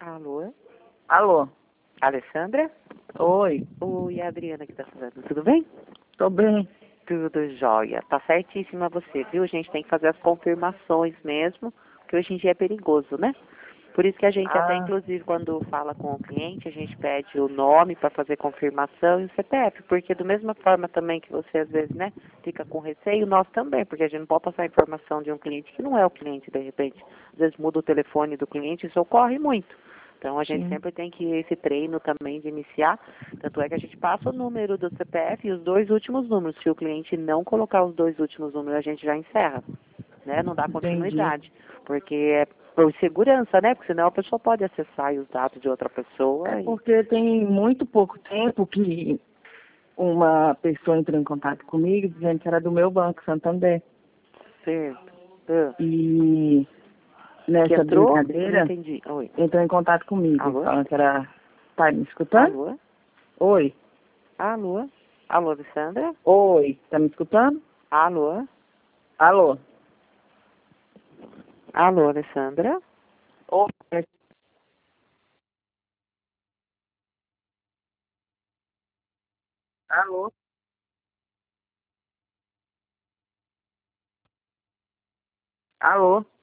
Alô? Alô? Alessandra? Oi, Oi, a Adriana que tá falando. Tudo bem? tô bem. Tudo jóia. Tá certíssima você, viu? A gente tem que fazer as confirmações mesmo, porque hoje em dia é perigoso, né? Por isso que a gente até, Ah, inclusive, quando fala com o cliente, a gente pede o nome para fazer confirmação e o CPF, porque da mesma forma também que você, às vezes, né, fica com receio, nós também, porque a gente não pode passar a informação de um cliente que não é o cliente, de repente. Às vezes muda o telefone do cliente, isso ocorre muito. Então, a gente sim. sempre tem que esse treino também de iniciar. Tanto é que a gente passa o número do CPF e os dois últimos números. Se o cliente não colocar os dois últimos números, a gente já encerra, né? Não dá Entendi. continuidade. Porque é por segurança, né? Porque senão a pessoa pode acessar os dados de outra É pessoa e... porque tem muito pouco tempo que uma pessoa entrou em contato comigo dizendo que era do meu banco, Santander. Certo. Ah, E que nessa entrou? Não brincadeira, entendi. Oi. entrou em contato comigo, Alô? falando que era... Tá me escutando? Alô? Oi. Alô? Alô, Alessandra? Oi, tá me escutando? Alô? Alô? Alô, Alessandra? Oi. Alô? Alô?